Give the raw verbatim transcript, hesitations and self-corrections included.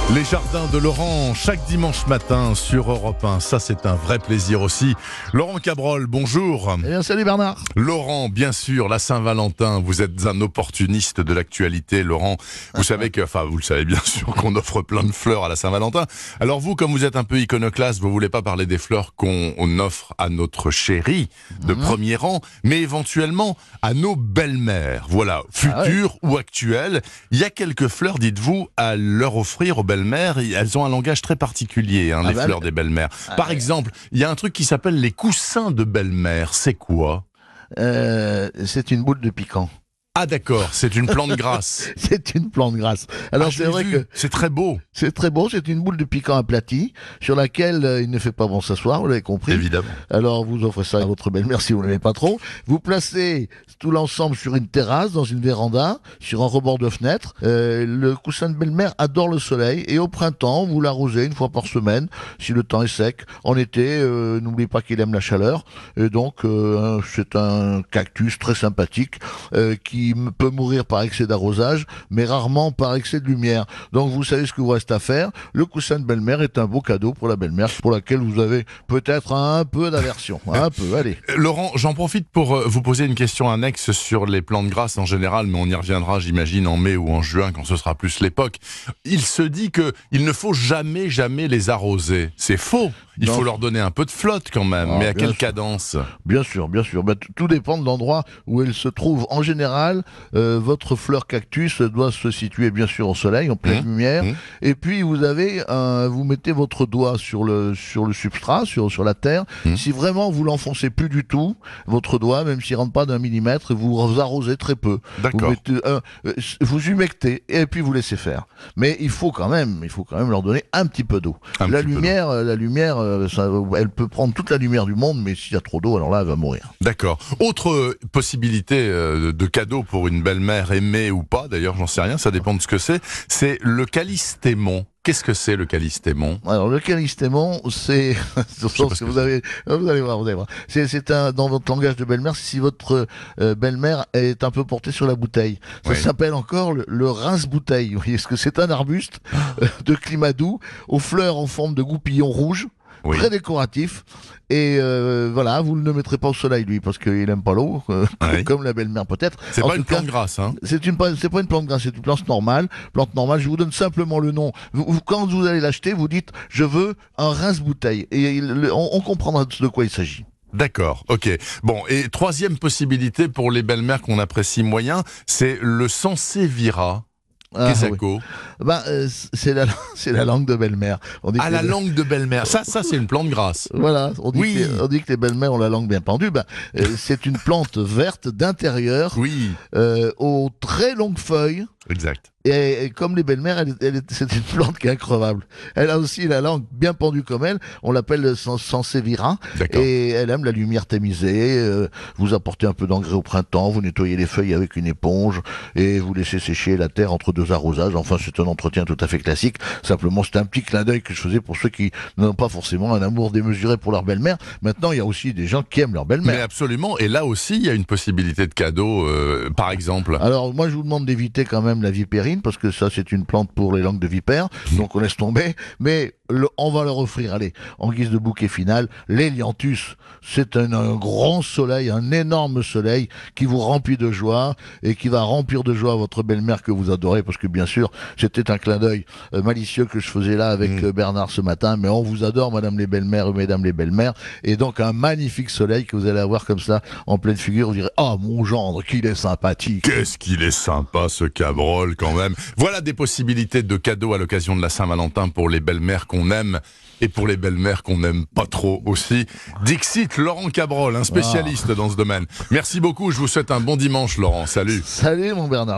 Les jardins de Laurent, chaque dimanche matin sur Europe un, ça c'est un vrai plaisir aussi. Laurent Cabrol, bonjour. Eh bien, salut Bernard. Laurent, bien sûr, la Saint-Valentin, vous êtes un opportuniste de l'actualité, Laurent. Vous savez que, enfin, vous le savez bien sûr qu'on offre plein de fleurs à la Saint-Valentin. Alors vous, comme vous êtes un peu iconoclaste, vous voulez pas parler des fleurs qu'on on offre à notre chérie de mmh. premier rang, mais éventuellement à nos belles-mères. Voilà, futures ah ouais. ou actuelles. Il y a quelques fleurs, dites-vous, à leur offrir aux belles-mères. Elles ont un langage très particulier, hein, ah les bah, fleurs des belles-mères. Ah Par ouais. exemple, il y a un truc qui s'appelle les coussins de belle-mère. C'est quoi ? euh, C'est une boule de piquant. Ah d'accord, c'est une plante grasse. C'est une plante grasse. Alors ah, c'est vrai vu. que c'est très beau. C'est très beau, c'est une boule de piquant aplatie sur laquelle euh, il ne fait pas bon s'asseoir, vous l'avez compris. Évidemment. Alors vous offrez ça à votre belle-mère si vous l'aimez pas trop. Vous placez tout l'ensemble sur une terrasse, dans une véranda, sur un rebord de fenêtre. Euh, le coussin de belle-mère adore le soleil et au printemps, vous l'arrosez une fois par semaine si le temps est sec. En été, euh, n'oubliez pas qu'il aime la chaleur. Et donc euh, c'est un cactus très sympathique euh, qui qui peut mourir par excès d'arrosage, mais rarement par excès de lumière. Donc vous savez ce que vous reste à faire. Le coussin de belle-mère est un beau cadeau pour la belle-mère, pour laquelle vous avez peut-être un peu d'aversion. Un peu, allez. Laurent, j'en profite pour vous poser une question annexe sur les plantes grasses en général, mais on y reviendra, j'imagine, en mai ou en juin, quand ce sera plus l'époque. Il se dit que il ne faut jamais, jamais les arroser. C'est faux. Il non. faut leur donner un peu de flotte quand même, ah, mais à quelle sûr. cadence ? Bien sûr, bien sûr. Bah, tout dépend de l'endroit où elle se trouve. En général, euh, votre fleur cactus doit se situer bien sûr au soleil, en pleine mmh. lumière. Mmh. Et puis vous avez, un, vous mettez votre doigt sur le sur le substrat, sur sur la terre. Mmh. Si vraiment vous l'enfoncez plus du tout, votre doigt, même s'il rentre pas d'un millimètre, vous arrosez très peu. D'accord. Vous, mettez, euh, vous humectez et puis vous laissez faire. Mais il faut quand même, il faut quand même leur donner un petit peu d'eau. Un la lumière, la lumière. Ça, elle peut prendre toute la lumière du monde, mais s'il y a trop d'eau, alors là, elle va mourir. D'accord. Autre possibilité euh, de cadeau pour une belle-mère aimée ou pas, d'ailleurs, j'en sais rien, ça dépend de ce que c'est, c'est le calystémon. Qu'est-ce que c'est le calystémon ? Alors le calystémon, c'est, je pense que vous avez, vous allez voir, vous allez voir. C'est, c'est un, dans votre langage de belle-mère, si votre euh, belle-mère est un peu portée sur la bouteille. Ça oui. s'appelle encore le, le rince-bouteille. Vous voyez, ce que c'est un arbuste euh, de climat doux, aux fleurs en forme de goupillons rouges. Oui. Très décoratif et euh, voilà, vous ne le mettrez pas au soleil lui parce qu'il aime pas l'eau euh, oui. comme la belle-mère peut-être. C'est en pas une cas, plante grasse hein. C'est une c'est pas une plante grasse, c'est une plante normale, plante normale. Je vous donne simplement le nom. Vous, vous, quand vous allez l'acheter, vous dites je veux un rince-bouteille et il, on, on comprendra de quoi il s'agit. D'accord, ok. Bon, et troisième possibilité pour les belles-mères qu'on apprécie moyen, c'est le sansevieria. Ah, Qu'est-ce oui. ben, euh, c'est la c'est la langue de belle-mère. On dit ah la les... langue de belle-mère. Ça ça c'est une plante grasse. Voilà. On dit, oui. que, les, on dit que les belles-mères ont la langue bien pendue. Ben euh, c'est une plante verte d'intérieur. Oui. Euh, aux très longues feuilles. Exact. Et, et comme les belles-mères, elle, elle, c'est une plante qui est increvable. Elle a aussi la langue bien pendue comme elle. On l'appelle sansevieria. Et elle aime la lumière tamisée. Euh, vous apportez un peu d'engrais au printemps. Vous nettoyez les feuilles avec une éponge et vous laissez sécher la terre entre deux arrosages. Enfin, c'est un entretien tout à fait classique. Simplement, c'est un petit clin d'œil que je faisais pour ceux qui n'ont pas forcément un amour démesuré pour leur belle-mère. Maintenant, il y a aussi des gens qui aiment leur belle-mère. Mais absolument. Et là aussi, il y a une possibilité de cadeau, euh, par exemple. Alors, moi, je vous demande d'éviter quand même la vipérine, parce que ça, c'est une plante pour les langues de vipère, donc on laisse tomber. Mais le, on va leur offrir, allez, en guise de bouquet final, l'hélianthus. C'est un, un grand soleil, un énorme soleil qui vous remplit de joie et qui va remplir de joie votre belle-mère que vous adorez, parce que bien sûr, c'était un clin d'œil euh, malicieux que je faisais là avec mmh. euh, Bernard ce matin, mais on vous adore, madame les belles-mères et mesdames les belles-mères, et donc un magnifique soleil que vous allez avoir comme ça, en pleine figure, vous direz, ah, oh, mon gendre, qu'il est sympathique. Qu'est-ce qu'il est sympa, ce Cabrol, quand même. Voilà des possibilités de cadeaux à l'occasion de la Saint-Valentin pour les belles-mères qu'on aime et pour les belles-mères qu'on n'aime pas trop aussi. Dixit Laurent Cabrol, un spécialiste ah. dans ce domaine. Merci beaucoup, je vous souhaite un bon dimanche Laurent, salut. Salut mon Bernard.